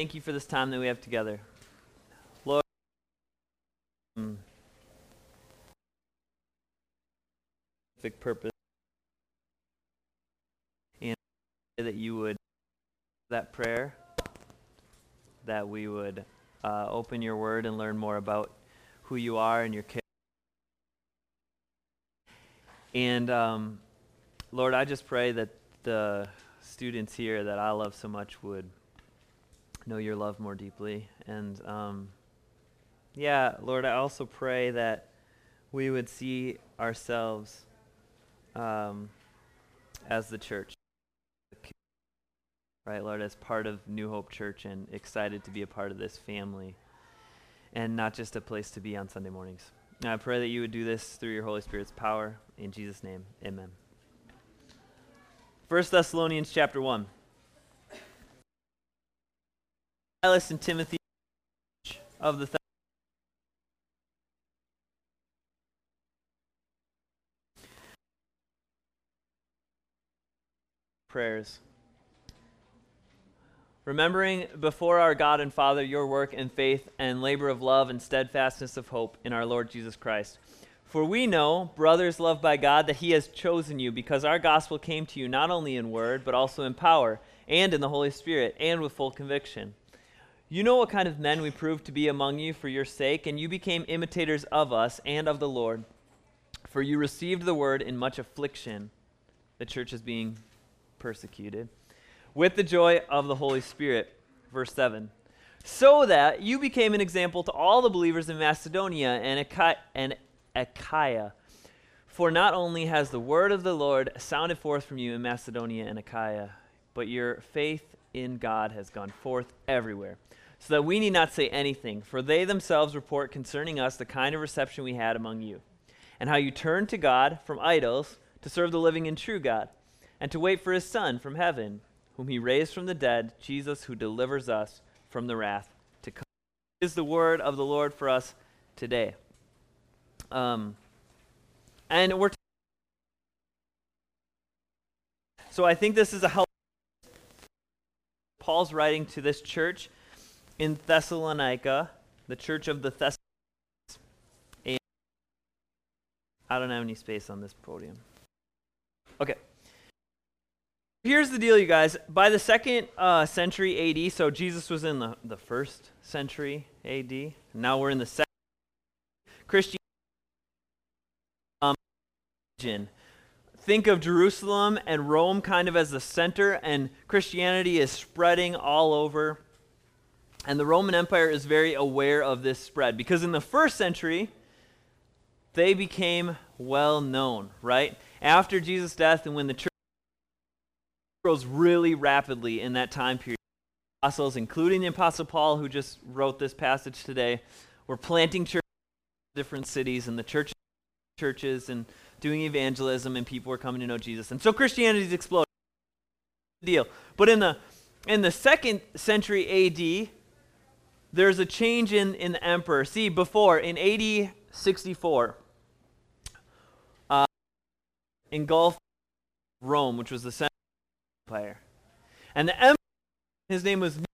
Thank you for this time that we have together. Lord, specific purpose, and that you would, that prayer, that we would open your word and learn more about who you are and your character. And Lord, I just pray that the students here that I love so much would know your love more deeply. And Lord, I also pray that we would see ourselves as the church, right, Lord, as part of New Hope Church and excited to be a part of this family and not just a place to be on Sunday mornings. And I pray that you would do this through your Holy Spirit's power. In Jesus' name, amen. 1 Thessalonians chapter 1. Silas and Timothy of the prayers. Remembering before our God and Father your work and faith and labor of love and steadfastness of hope in our Lord Jesus Christ. For we know, brothers loved by God, that he has chosen you because our gospel came to you not only in word, but also in power and in the Holy Spirit and with full conviction. You know what kind of men we proved to be among you for your sake, and you became imitators of us and of the Lord. For you received the word in much affliction. The church is being persecuted. With the joy of the Holy Spirit. Verse 7. So that you became an example to all the believers in Macedonia and Achaia. For not only has the word of the Lord sounded forth from you in Macedonia and Achaia, but your faith in God has gone forth everywhere, so that we need not say anything, for they themselves report concerning us the kind of reception we had among you, and how you turned to God from idols to serve the living and true God, and to wait for his Son from heaven, whom he raised from the dead, Jesus, who delivers us from the wrath to come. This is the word of the Lord for us today. So I think this is a help. Paul's writing to this church in Thessalonica, the church of the Thessalonians. And I don't have any space on this podium. Okay. Here's the deal, you guys. By the 2nd century AD, so Jesus was in the 1st century AD. Now we're in the 2nd. Christianity. Think of Jerusalem and Rome kind of as the center, and Christianity is spreading all over. And the Roman Empire is very aware of this spread, because in the 1st century, they became well known, right? After Jesus' death and when the church grows really rapidly in that time period, apostles, including the Apostle Paul, who just wrote this passage today, were planting churches in different cities, and the churches and doing evangelism, and people were coming to know Jesus. And so Christianity's exploding. Deal. But in the 2nd century AD, there's a change in the emperor. See, before, in AD 64, engulfed Rome, which was the center of the empire. And the emperor, his name was,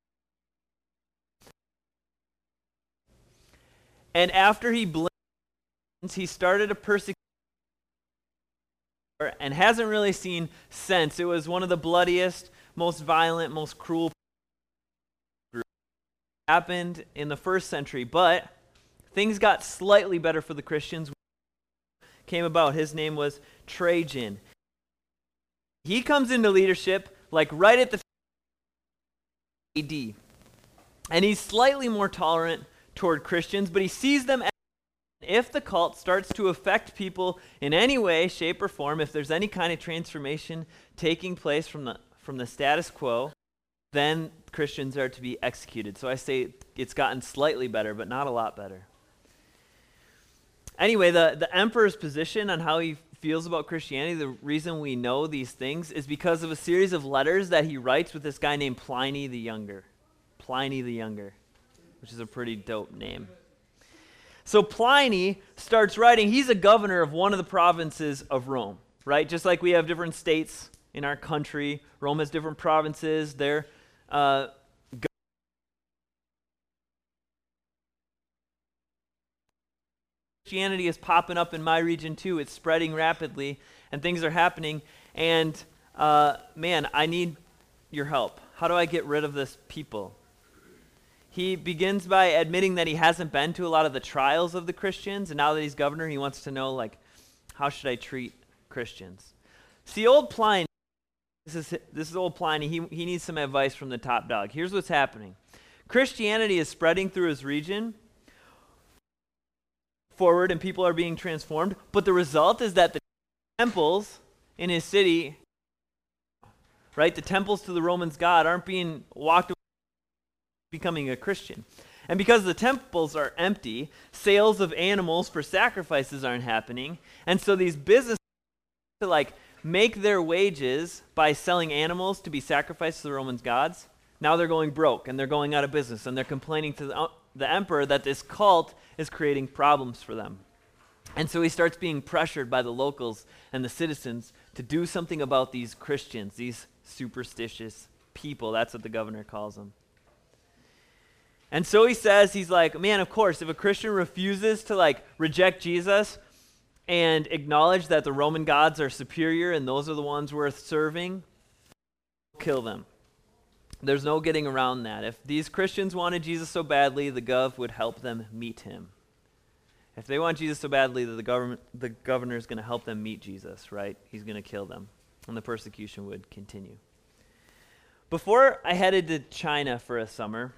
and after he blinked, he started a persecution and hasn't really seen since. It was one of the bloodiest, most violent, most cruel groups. Happened in the 1st century, but things got slightly better for the Christians. Came about. His name was Trajan. He comes into leadership like right at the AD, and he's slightly more tolerant toward Christians, but he sees them as, if the cult starts to affect people in any way, shape, or form, if there's any kind of transformation taking place from the status quo, then Christians are to be executed. So I say it's gotten slightly better, but not a lot better. Anyway, the emperor's position on how he feels about Christianity, the reason we know these things is because of a series of letters that he writes with this guy named Pliny the Younger. Pliny the Younger, which is a pretty dope name. So Pliny starts writing. He's a governor of one of the provinces of Rome, right? Just like we have different states in our country, Rome has different provinces. They're Christianity is popping up in my region too. It's spreading rapidly, and things are happening. And man, I need your help. How do I get rid of this people? He begins by admitting that he hasn't been to a lot of the trials of the Christians, and now that he's governor, he wants to know, like, how should I treat Christians? See, old Pliny, this is old Pliny, he needs some advice from the top dog. Here's what's happening. Christianity is spreading through his region forward, and people are being transformed, but the result is that the temples in his city, right, the temples to the Romans God aren't being walked away becoming a Christian. And because the temples are empty, sales of animals for sacrifices aren't happening, and so these businesses to like make their wages by selling animals to be sacrificed to the Roman gods, now they're going broke and they're going out of business, and they're complaining to the emperor that this cult is creating problems for them. And so he starts being pressured by the locals and the citizens to do something about these Christians, these superstitious people. That's what the governor calls them. And so he says, he's like, man, of course, if a Christian refuses to like reject Jesus and acknowledge that the Roman gods are superior and those are the ones worth serving, kill them. There's no getting around that. If these Christians wanted Jesus so badly, the gov would help them meet him. If they want Jesus so badly, the governor is going to help them meet Jesus, right? He's going to kill them, and the persecution would continue. Before I headed to China for a summer,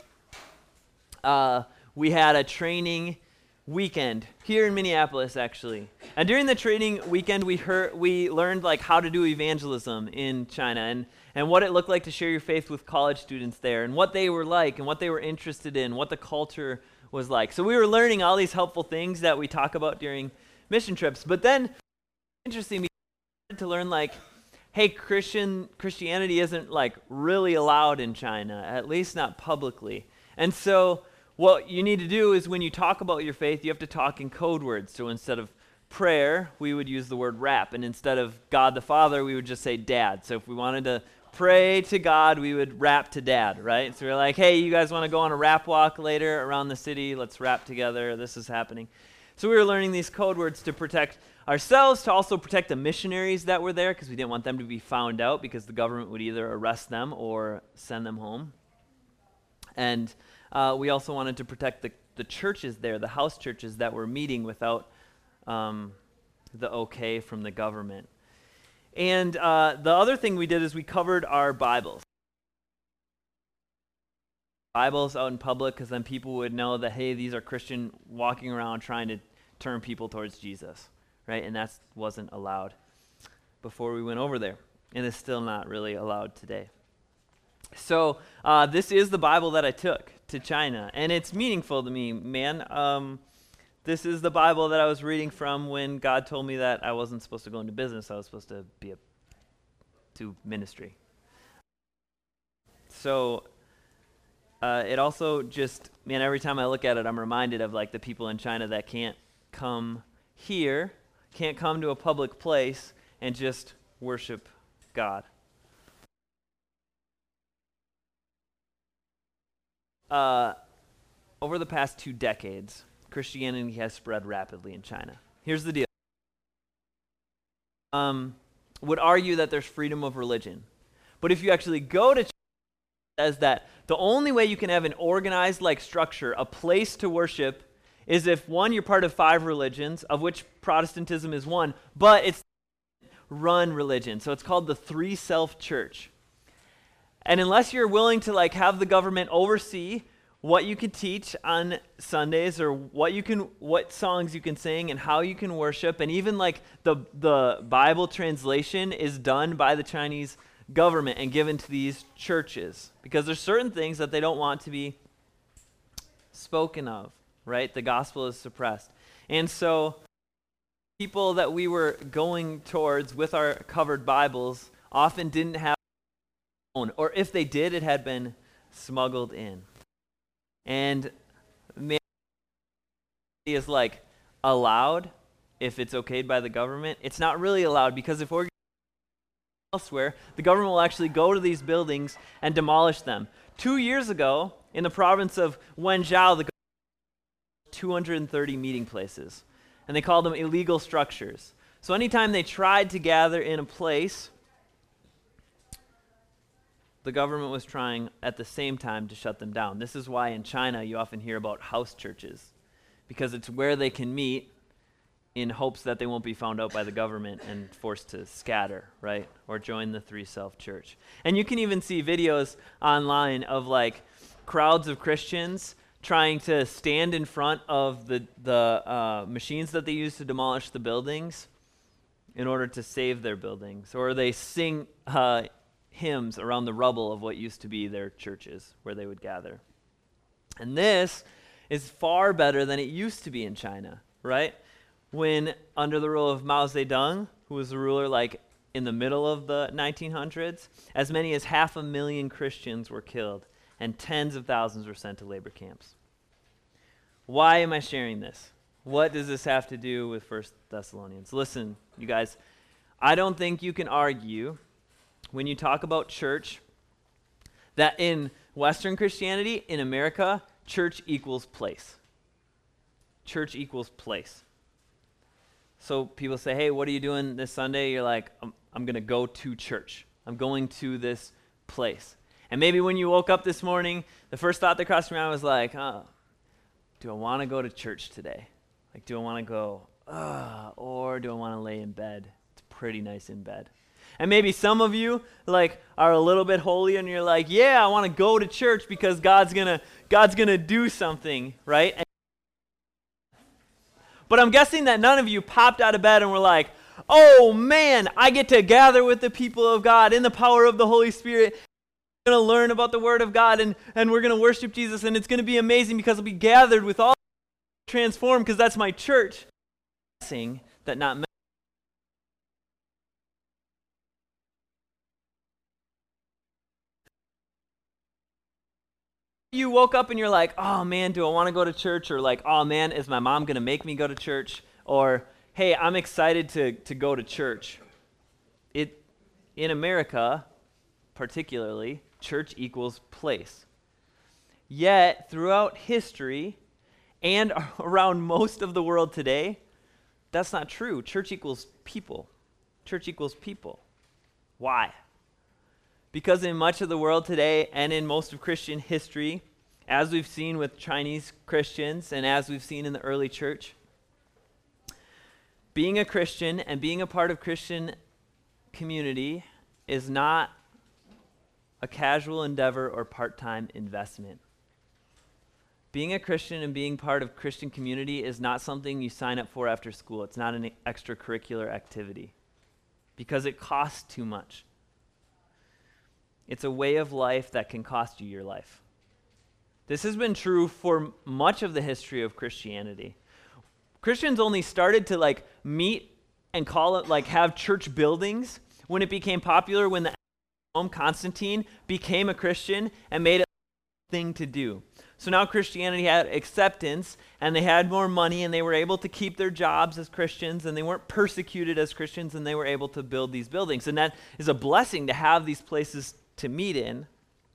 we had a training weekend here in Minneapolis, actually. And during the training weekend, we learned like how to do evangelism in China and what it looked like to share your faith with college students there, and what they were like, and what they were interested in, what the culture was like. So we were learning all these helpful things that we talk about during mission trips. But then, interesting, we started to learn like, hey, Christianity isn't like really allowed in China, at least not publicly. And so what you need to do is when you talk about your faith, you have to talk in code words. So instead of prayer, we would use the word rap. And instead of God the Father, we would just say dad. So if we wanted to pray to God, we would rap to dad, right? So we're like, hey, you guys want to go on a rap walk later around the city? Let's rap together. This is happening. So we were learning these code words to protect ourselves, to also protect the missionaries that were there, because we didn't want them to be found out, because the government would either arrest them or send them home. And we also wanted to protect the churches there, the house churches that were meeting without the okay from the government. And the other thing we did is we covered our Bibles. Bibles out in public, because then people would know that, hey, these are Christian walking around trying to turn people towards Jesus, right? And that wasn't allowed before we went over there, and it's still not really allowed today. So this is the Bible that I took to China, and it's meaningful to me, man. This is the Bible that I was reading from when God told me that I wasn't supposed to go into business. I was supposed to do ministry. So it also just, man, every time I look at it, I'm reminded of like the people in China that can't come here, can't come to a public place and just worship God. Over the past 2 decades, Christianity has spread rapidly in China. Here's the deal. Would argue that there's freedom of religion. But if you actually go to China, it says that the only way you can have an organized like structure, a place to worship, is if, one, you're part of 5 religions, of which Protestantism is one, but it's run religion. So it's called the Three Self Church. And unless you're willing to like have the government oversee what you can teach on Sundays, or what songs you can sing and how you can worship, and even like the Bible translation is done by the Chinese government and given to these churches, because there's certain things that they don't want to be spoken of, right? The gospel is suppressed. And so people that we were going towards with our covered Bibles often didn't have own, or if they did, it had been smuggled in. And man, is like allowed if it's okayed by the government. It's not really allowed, because if we're elsewhere, the government will actually go to these buildings and demolish them. 2 years ago, in the province of Wenzhou, the government 230 meeting places, and they called them illegal structures. So anytime they tried to gather in a place, the government was trying at the same time to shut them down. This is why in China you often hear about house churches, because it's where they can meet in hopes that they won't be found out by the government and forced to scatter, right? Or join the Three Self Church. And you can even see videos online of like crowds of Christians trying to stand in front of the machines that they use to demolish the buildings in order to save their buildings. Or they sing hymns around the rubble of what used to be their churches where they would gather. And this is far better than it used to be in China, right? When under the rule of Mao Zedong, who was the ruler like in the middle of the 1900s, as many as 500,000 Christians were killed and tens of thousands were sent to labor camps. Why am I sharing this? What does this have to do with 1 Thessalonians? Listen, you guys, I don't think you can argue when you talk about church that in Western Christianity, in America, church equals place. Church equals place. So people say, hey, what are you doing this Sunday? You're like, I'm going to go to church. I'm going to this place. And maybe when you woke up this morning, the first thought that crossed your mind was like, do I want to go to church today? Like, do I want to go, or do I want to lay in bed? It's pretty nice in bed. And maybe some of you like are a little bit holy and you're like, yeah, I want to go to church because God's gonna do something, right? But I'm guessing that none of you popped out of bed and were like, oh man, I get to gather with the people of God in the power of the Holy Spirit. We're going to learn about the Word of God and we're going to worship Jesus, and it's going to be amazing because I'll be gathered with all transformed because that's my church. Saying that not many. You woke up and you're like, oh man, do I want to go to church? Or like, oh man, is my mom going to make me go to church? Or, hey, I'm excited to go to church. In America, particularly, church equals place. Yet, throughout history and around most of the world today, that's not true. Church equals people. Church equals people. Why? Because in much of the world today and in most of Christian history, as we've seen with Chinese Christians and as we've seen in the early church, being a Christian and being a part of Christian community is not a casual endeavor or part-time investment. Being a Christian and being part of Christian community is not something you sign up for after school. It's not an extracurricular activity because it costs too much. It's a way of life that can cost you your life. This has been true for much of the history of Christianity. Christians only started to like meet and call it like have church buildings when it became popular, when the Rome Constantine became a Christian and made it a thing to do. So now Christianity had acceptance and they had more money and they were able to keep their jobs as Christians and they weren't persecuted as Christians and they were able to build these buildings. And that is a blessing to have these places to meet in.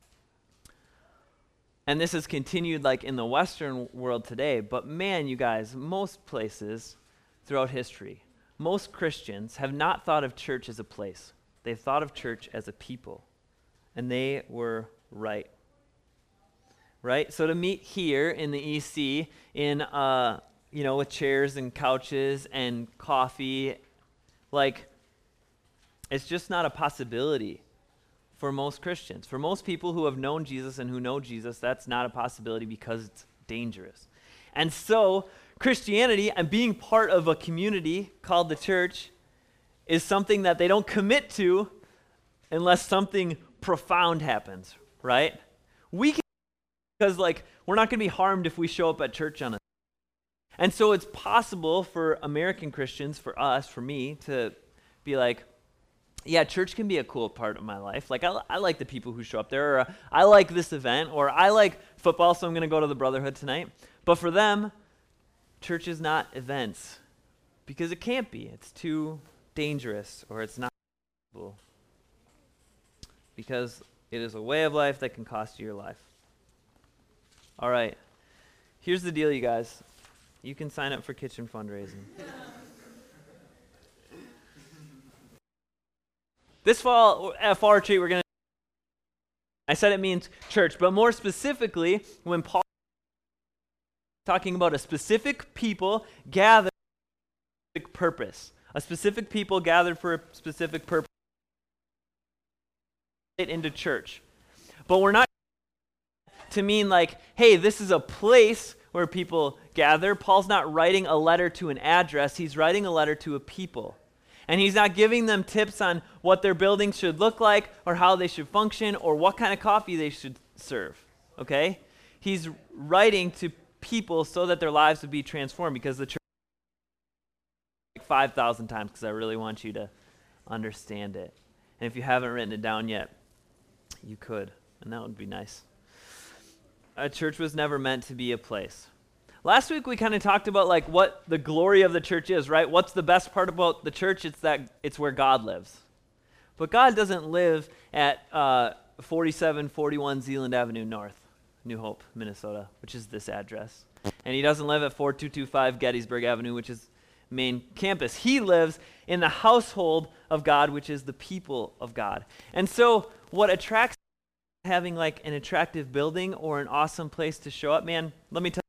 And this has continued like in the Western world today. But man, you guys, most places throughout history, most Christians have not thought of church as a place. They've thought of church as a people. And they were right. Right? So to meet here in the EC in, with chairs and couches and coffee, like, it's just not a possibility for most Christians. For most people who have known Jesus and who know Jesus, that's not a possibility because it's dangerous. And so Christianity and being part of a community called the church is something that they don't commit to unless something profound happens, right? We can, because like we're not going to be harmed if we show up at church on a. And so it's possible for American Christians, for us, for me, to be like, yeah, church can be a cool part of my life. Like, I like the people who show up there, or I like this event, or I like football, so I'm going to go to the Brotherhood tonight. But for them, church is not events, because it can't be. It's too dangerous, or it's not cool, because it is a way of life that can cost you your life. All right, here's the deal, you guys. You can sign up for kitchen fundraising. This fall at Fall Retreat, I said it means church, but more specifically, when Paul is talking about a specific people gathered for a specific purpose, a specific people gathered for a specific purpose, into church. But we're not to mean like, hey, this is a place where people gather. Paul's not writing a letter to an address, he's writing a letter to a people. And he's not giving them tips on what their building should look like or how they should function or what kind of coffee they should serve, okay? He's writing to people so that their lives would be transformed, because the church 5,000 times, because I really want you to understand it. And if you haven't written it down yet, you could, and that would be nice. A church was never meant to be a place. Last week we kind of talked about like what the glory of the church is, right? What's the best part about the church? It's that it's where God lives. But God doesn't live at 4741 Zealand Avenue North, New Hope, Minnesota, which is this address. And he doesn't live at 4225 Gettysburg Avenue, which is main campus. He lives in the household of God, which is the people of God. And so what attracts having like an attractive building or an awesome place to show up, man, let me tell you,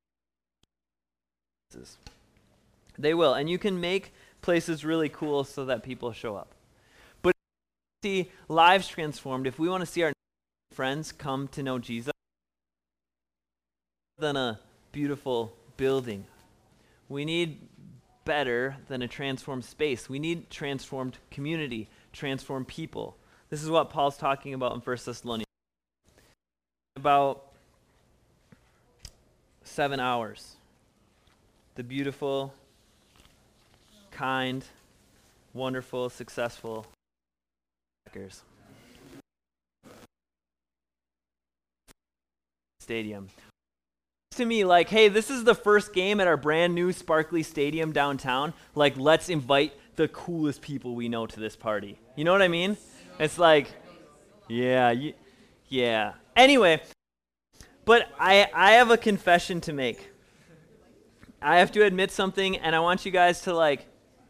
they will. And you can make places really cool so that people show up. But if we want to see lives transformed, if we want to see our friends come to know Jesus, than a beautiful building, we need better than a transformed space. We need transformed community, transformed people. This is what Paul's talking about in 1 Thessalonians. About 7 hours. The beautiful, kind, wonderful, successful Packers stadium. To me, like, hey, this is the first game at our brand new sparkly stadium downtown. Like, let's invite the coolest people we know to this party. You know what I mean? It's like, yeah. Anyway, but I have a confession to make. I have to admit something, and I want you guys to like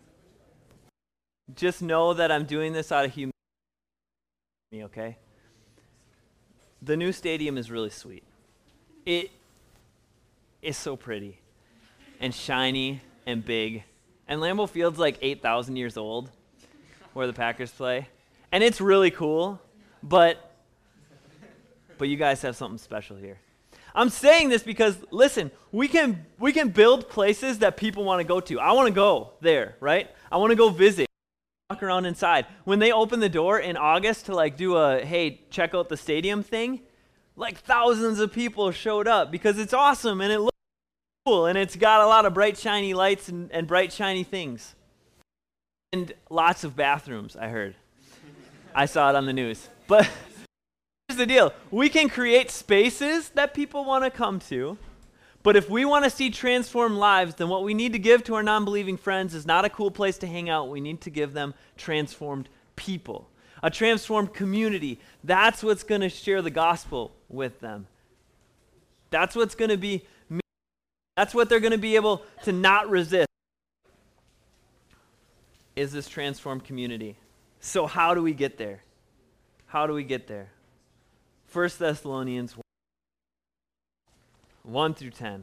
just know that I'm doing this out of humility, okay? The new stadium is really sweet. It is so pretty and shiny and big. And Lambeau Field's like 8,000 years old, where the Packers play. And it's really cool, but you guys have something special here. I'm saying this because, listen, we can build places that people want to go to. I want to go there, right? I want to go visit, walk around inside. When they open the door in August to like do a, hey, check out the stadium thing, like thousands of people showed up because it's awesome and it looks cool and it's got a lot of bright, shiny lights and bright, shiny things. And lots of bathrooms, I heard. I saw it on the news. But here's the deal. We can create spaces that people want to come to, but if we want to see transformed lives, then what we need to give to our non-believing friends is not a cool place to hang out. We need to give them transformed people, a transformed community. That's what's going to share the gospel with them. That's what's going to be, that's what they're going to be able to not resist, is this transformed community. So how do we get there? How do we get there? 1 Thessalonians 1 through 10.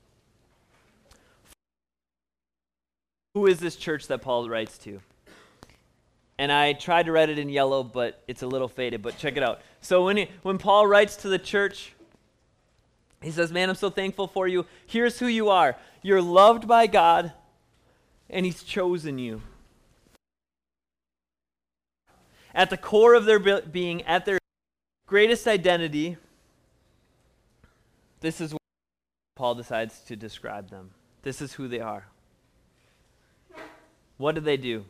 Who is this church that Paul writes to? And I tried to write it in yellow, but it's a little faded, but check it out. So when Paul writes to the church, he says, man, I'm so thankful for you. Here's who you are. You're loved by God, and he's chosen you. At the core of their being, at their greatest identity, this is what Paul decides to describe them. This is who they are. What do they do?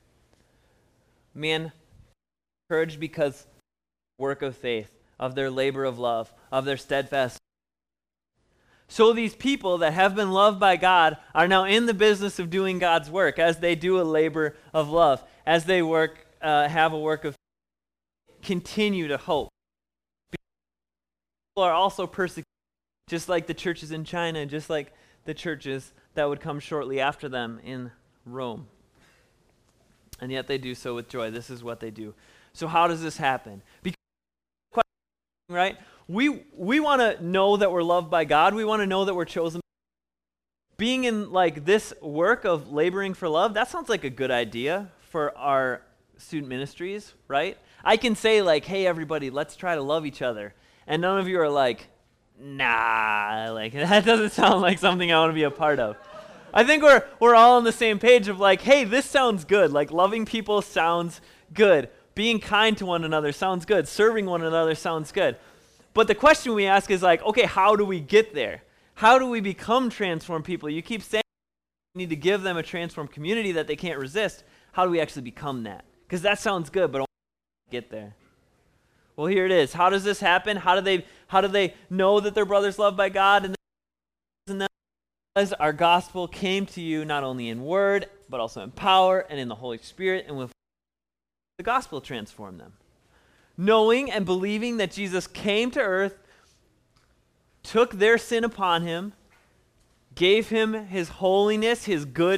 Man, encouraged because work of faith, of their labor of love, of their steadfast. So these people that have been loved by God are now in the business of doing God's work as they do a labor of love, as they work, have a work of faith, continue to hope. People are also persecuted, just like the churches in China, just like the churches that would come shortly after them in Rome. And yet they do so with joy. This is what they do. So how does this happen? Because, right? We want to know that we're loved by God. We want to know that we're chosen. Being in like this work of laboring for love, that sounds like a good idea for our student ministries, right? I can say like, hey everybody, let's try to love each other. And none of you are like, nah, like that doesn't sound like something I want to be a part of. I think we're all on the same page of like, hey, this sounds good. Like loving people sounds good. Being kind to one another sounds good. Serving one another sounds good. But the question we ask is like, okay, how do we get there? How do we become transformed people? You keep saying you need to give them a transformed community that they can't resist. How do we actually become that? Because that sounds good, but I don't get there. Well, here it is. How does this happen? How do they know that their brother's loved by God? And then as our gospel came to you not only in word, but also in power and in the Holy Spirit, and with the gospel transformed them. Knowing and believing that Jesus came to earth, took their sin upon him, gave him his holiness, his good,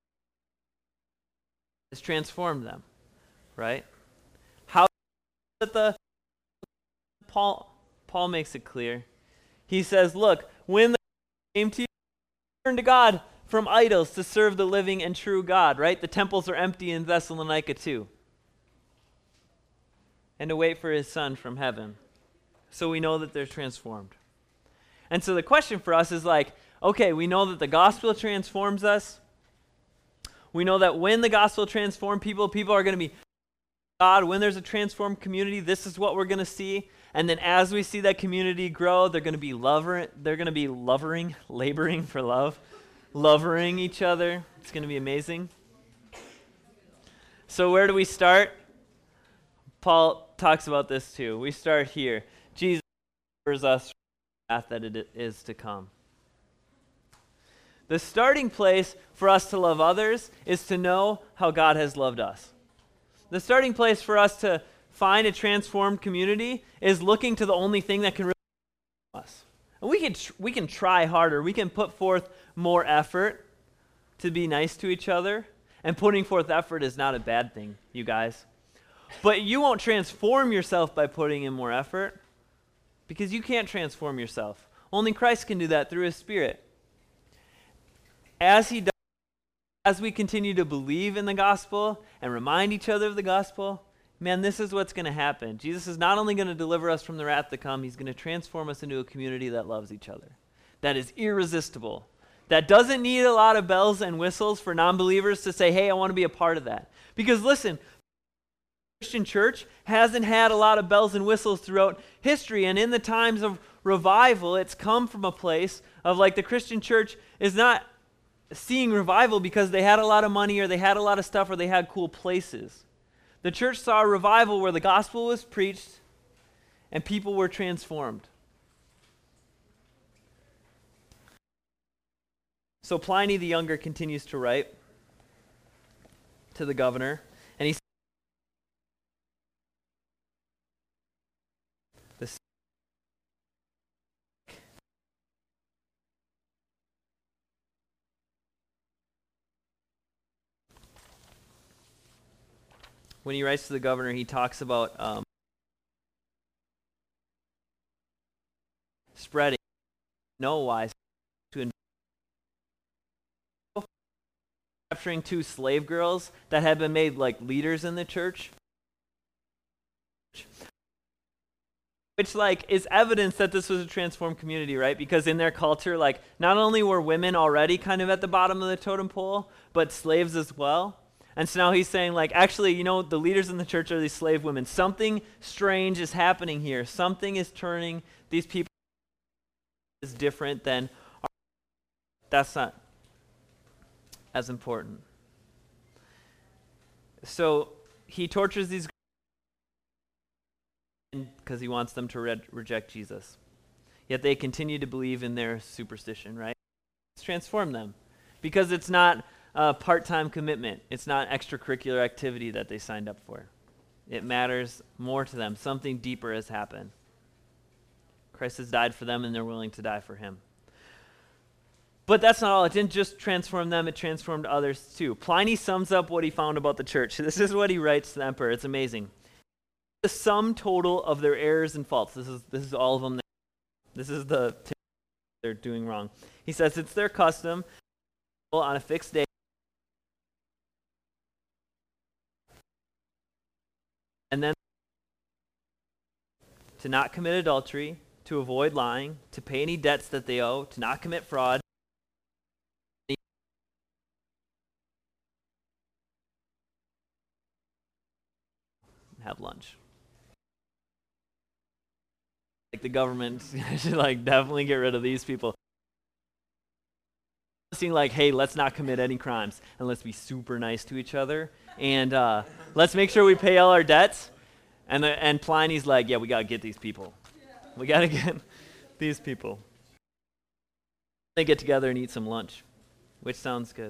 has transformed them, right? How that the Paul makes it clear. He says, look, when the came to you, turn to God from idols to serve the living and true God, right? The temples are empty in Thessalonica too. And to wait for his son from heaven. So we know that they're transformed. And so the question for us is like, okay, we know that the gospel transforms us. We know that when the gospel transforms people, people are going to be God. When there's a transformed community, this is what we're going to see. And then as we see that community grow, they're going to be laboring for love, lovering each other. It's going to be amazing. So where do we start? Paul talks about this too. We start here. Jesus offers us the path that it is to come. The starting place for us to love others is to know how God has loved us. The starting place for us to find a transformed community is looking to the only thing that can really help us. And we can try harder. We can put forth more effort to be nice to each other. And putting forth effort is not a bad thing, you guys. But you won't transform yourself by putting in more effort because you can't transform yourself. Only Christ can do that through his Spirit. As he does, as we continue to believe in the gospel and remind each other of the gospel, man, this is what's going to happen. Jesus is not only going to deliver us from the wrath to come, he's going to transform us into a community that loves each other, that is irresistible, that doesn't need a lot of bells and whistles for non-believers to say, hey, I want to be a part of that. Because listen, the Christian church hasn't had a lot of bells and whistles throughout history, and in the times of revival, it's come from a place of like the Christian church is not seeing revival because they had a lot of money or they had a lot of stuff or they had cool places. The church saw a revival where the gospel was preached and people were transformed. So Pliny the Younger continues to write to the governor, and he says, when he writes to the governor, he talks about spreading, no wise, to capturing 2 slave girls that had been made like leaders in the church, which like is evidence that this was a transformed community, right? Because in their culture, like not only were women already kind of at the bottom of the totem pole, but slaves as well. And so now he's saying, like, actually, you know, the leaders in the church are these slave women. Something strange is happening here. Something is turning these people is different than our. That's not as important. So he tortures these because he wants them to reject Jesus. Yet they continue to believe in their superstition, right? Let's transform them because it's not a part-time commitment. It's not extracurricular activity that they signed up for. It matters more to them. Something deeper has happened. Christ has died for them and they're willing to die for him. But that's not all. It didn't just transform them, it transformed others too. Pliny sums up what he found about the church. This is what he writes to the emperor. It's amazing. The sum total of their errors and faults. This is all of them. This is the they're doing wrong. He says it's their custom on a fixed day and then to not commit adultery, to avoid lying, to pay any debts that they owe, to not commit fraud, have lunch. Like the government should like definitely get rid of these people. Seeing like, hey, let's not commit any crimes and let's be super nice to each other and let's make sure we pay all our debts. And Pliny's like, yeah, we gotta get these people. We gotta get these people. They get together and eat some lunch, which sounds good.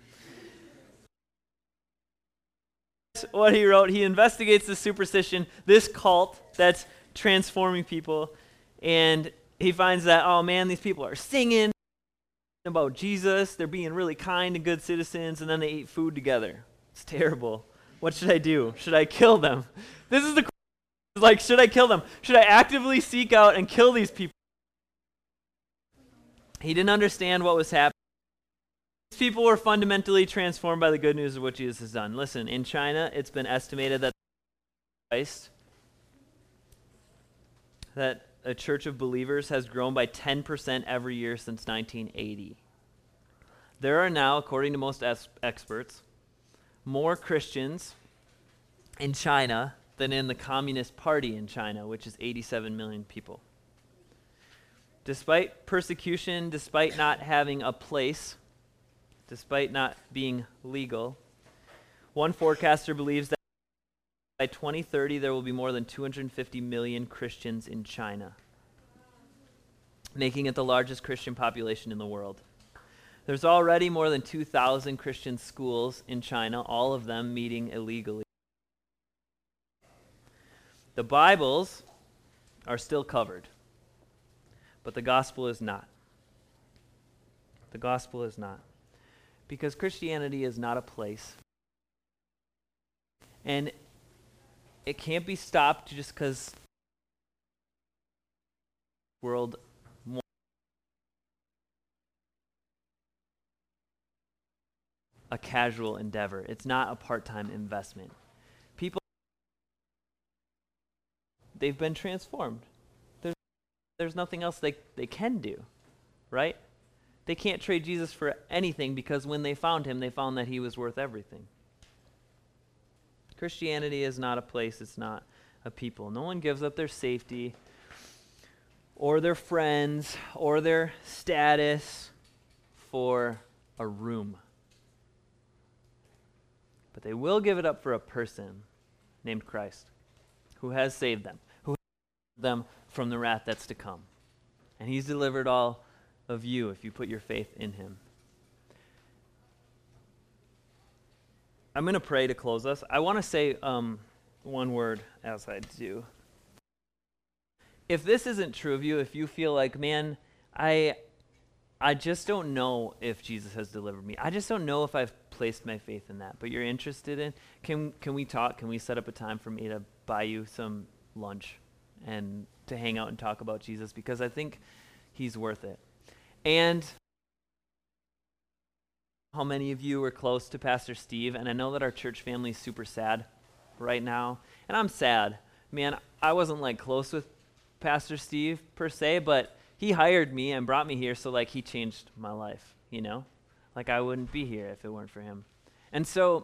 What he wrote, he investigates this superstition, this cult that's transforming people, and he finds that, oh man, these people are singing about Jesus, they're being really kind and good citizens, and then they eat food together. It's terrible. What should I do? Should I kill them? This is the question. Like, should I kill them? Should I actively seek out and kill these people? He didn't understand what was happening. These people were fundamentally transformed by the good news of what Jesus has done. Listen, in China, it's been estimated that a church of believers has grown by 10% every year since 1980. There are now, according to most experts, more Christians in China than in the Communist Party in China, which is 87 million people. Despite persecution, despite not having a place, despite not being legal, one forecaster believes that by 2030 there will be more than 250 million Christians in China, making it the largest Christian population in the world. There's already more than 2,000 Christian schools in China, all of them meeting illegally. The Bibles are still covered, but the gospel is not. The gospel is not. Because Christianity is not a place. And it can't be stopped just because world a casual endeavor. It's not a part-time investment. People, they've been transformed. There's nothing else they can do, right? They can't trade Jesus for anything because when they found him, they found that he was worth everything. Christianity is not a place, it's not a people. No one gives up their safety or their friends or their status for a room. But they will give it up for a person named Christ who has saved them, who has saved them from the wrath that's to come. And he's delivered all of you if you put your faith in him. I'm going to pray to close us. I want to say one word as I do. If this isn't true of you, if you feel like, man, I just don't know if Jesus has delivered me. I just don't know if I've placed my faith in that. But you're interested in, can we talk? Can we set up a time for me to buy you some lunch and to hang out and talk about Jesus? Because I think he's worth it. And how many of you are close to Pastor Steve? And I know that our church family is super sad right now. And I'm sad. Man, I wasn't like close with Pastor Steve per se, but he hired me and brought me here, so like he changed my life, you know? Like I wouldn't be here if it weren't for him. And so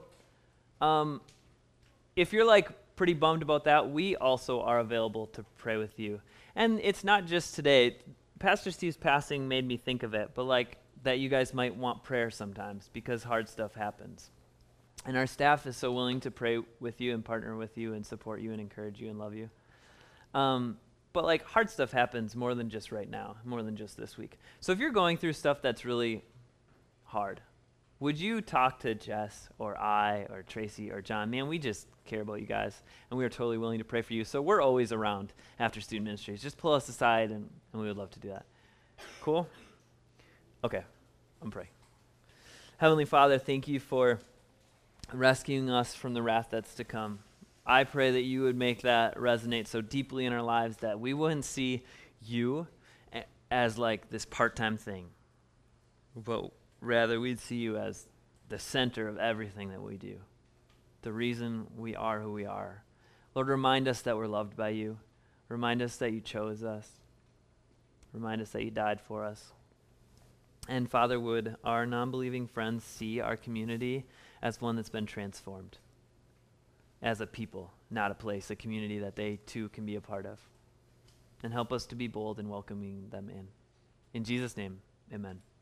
if you're like pretty bummed about that, we also are available to pray with you. And it's not just today. Pastor Steve's passing made me think of it, but like that you guys might want prayer sometimes because hard stuff happens. And our staff is so willing to pray with you and partner with you and support you and encourage you and love you. But like hard stuff happens more than just right now, more than just this week. So if you're going through stuff that's really hard, would you talk to Jess or I or Tracy or John? Man, we just care about you guys, and we are totally willing to pray for you. So we're always around after student ministries. Just pull us aside, and we would love to do that. Cool? Okay. I'm praying. Heavenly Father, thank you for rescuing us from the wrath that's to come. I pray that you would make that resonate so deeply in our lives that we wouldn't see you as like this part-time thing, but rather we'd see you as the center of everything that we do, the reason we are who we are. Lord, remind us that we're loved by you. Remind us that you chose us. Remind us that you died for us. And Father, would our non-believing friends see our community as one that's been transformed, as a people, not a place, a community that they too can be a part of. And help us to be bold in welcoming them in. In Jesus' name, amen.